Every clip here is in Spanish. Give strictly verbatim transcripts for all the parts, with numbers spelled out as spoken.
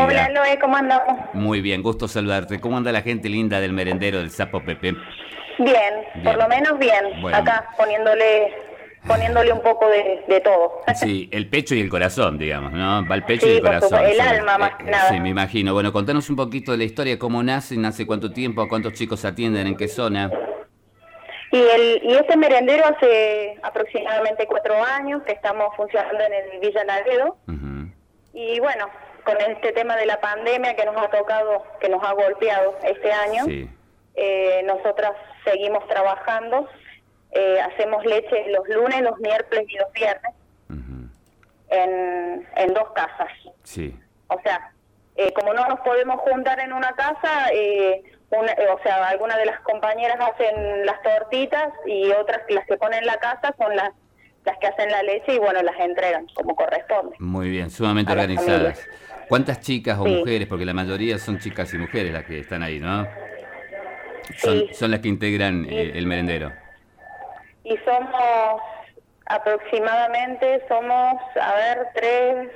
Hola, Loe, ¿cómo andamos? Muy bien, gusto saludarte. ¿Cómo anda la gente linda del merendero del Sapo Pepe? Bien, Bien. por lo menos bien. Bueno. Acá poniéndole poniéndole un poco de, de todo. Sí, el pecho y el corazón, digamos, ¿no? Va el pecho Sí, y el por corazón. supuesto, el sobre- alma más eh, que eh, nada. Sí, me imagino. Bueno, contanos un poquito de la historia, cómo nace, nace cuánto tiempo, a cuántos chicos atienden, en qué zona. Y el y este merendero hace aproximadamente cuatro años que estamos funcionando en el Villa Laredo. Ujú. Y bueno, con este tema de la pandemia que nos ha tocado, que nos ha golpeado este año, Sí, eh, nosotras seguimos trabajando. Eh, hacemos leche los lunes, los miércoles y los viernes ujú. en, en dos casas. Sí, O sea, eh, como no nos podemos juntar en una casa, eh, una, eh, o sea, algunas de las compañeras hacen las tortitas y otras, las que ponen la casa, son las las que hacen la leche y bueno, las entregan como corresponde. muy bien, sumamente A las organizadas. familias. ¿Cuántas chicas o Sí. mujeres? Porque la mayoría son chicas y mujeres las que están ahí, ¿no? Son, Sí. son las que integran Sí. eh, el merendero. Y somos aproximadamente, somos, a ver, tres,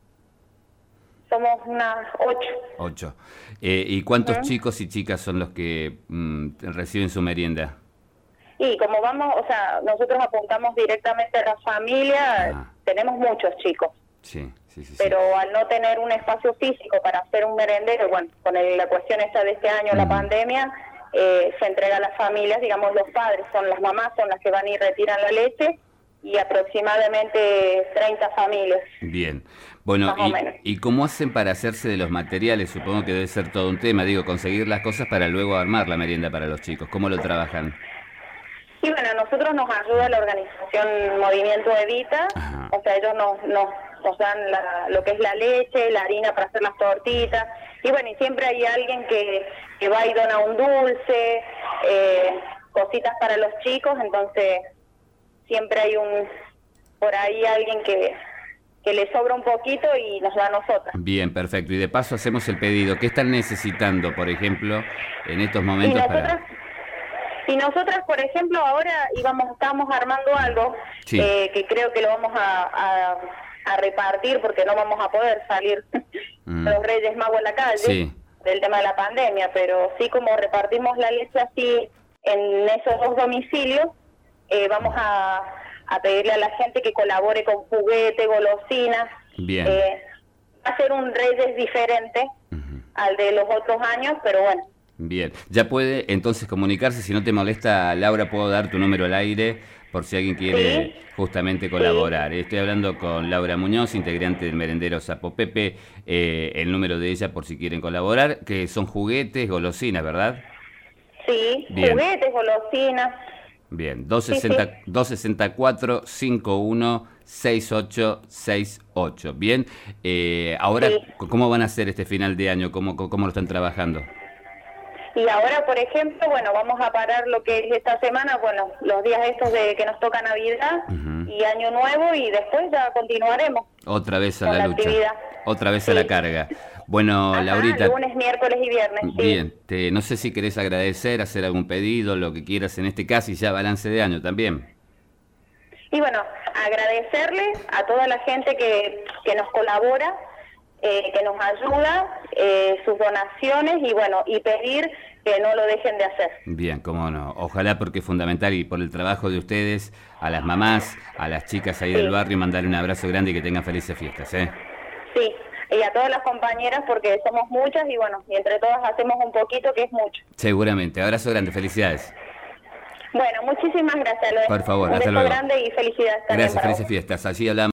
somos unas ocho. Ocho. Eh, ¿Y cuántos Ujú. chicos y chicas son los que mm, reciben su merienda? Y como vamos, o sea, nosotros apuntamos directamente a la familia, Ah. tenemos muchos chicos. Sí, sí, sí. sí. Pero al no tener un espacio físico para hacer un merendero, bueno, con el- la cuestión esta de este año, la Ujú. pandemia, eh, se entrega a las familias, digamos los padres, son las mamás, son las que van y retiran la leche, y aproximadamente treinta familias. Bien. Bueno, Más o y, menos. ¿y cómo hacen para hacerse de los materiales? Supongo que debe ser todo un tema, digo, conseguir las cosas para luego armar la merienda para los chicos. ¿Cómo lo trabajan? Y bueno, a nosotros nos ayuda la organización Movimiento Evita, Ajá. o sea, ellos nos, nos, nos dan la- lo que es la leche, la harina para hacer las tortitas, y bueno, y siempre hay alguien que, que va y dona un dulce, eh, cositas para los chicos, entonces siempre hay un, por ahí alguien que, que le sobra un poquito y nos da a nosotras. Bien, perfecto. Y de paso hacemos el pedido. ¿Qué están necesitando, por ejemplo, en estos Y momentos nosotras, para...? y nosotras, por ejemplo, ahora íbamos, estamos armando algo Sí. eh, que creo que lo vamos a, a, a repartir porque no vamos a poder salir Mm. los Reyes Magos a la calle Sí. del tema de la pandemia, pero sí como repartimos la leche así en esos dos domicilios, eh, vamos a, a pedirle a la gente que colabore con juguete, golosinas. Bien. Eh, va a ser un Reyes diferente Ujú. al de los otros años, pero bueno. Bien, ya puede entonces comunicarse, si no te molesta, Laura, puedo dar tu número al aire por si alguien quiere Sí. justamente colaborar. Estoy hablando con Laura Muñoz, integrante del merendero Sapo Pepe, eh, el número de ella por si quieren colaborar, que son juguetes, golosinas, ¿verdad? Sí, Bien. juguetes, golosinas. Bien, dos Sí, sesenta, sí. dos sesenta y cuatro, cincuenta y uno, sesenta y ocho sesenta y ocho. Bien, eh, ahora, Sí. c- ¿cómo van a hacer este final de año? ¿Cómo, cómo lo están trabajando? Y ahora, por ejemplo, bueno, vamos a parar lo que es esta semana, bueno, los días estos de que nos toca Navidad Ujú. y Año Nuevo, y después ya continuaremos. Otra vez a Con la la lucha. actividad. Otra vez a Sí. la carga. Bueno, Ajá, Laurita, lunes, miércoles y viernes. Sí. bien, te, no sé si querés agradecer, hacer algún pedido, lo que quieras en este caso y ya balance de año también. Y bueno, agradecerle a toda la gente que, que nos colabora, eh, que nos ayuda, eh, sus donaciones y bueno, y pedir que no lo dejen de hacer. Bien, cómo no. Ojalá porque es fundamental y por el trabajo de ustedes, a las mamás, a las chicas ahí Sí. del barrio, mandarle un abrazo grande y que tengan felices fiestas, ¿eh? Sí, y a todas las compañeras porque somos muchas y bueno, y entre todas hacemos un poquito que es mucho. Seguramente. Abrazo grande, felicidades. Bueno, muchísimas gracias, Loe. Por favor, Un hasta beso luego. grande y felicidades también Gracias, para vos. felices fiestas. Allí hablamos.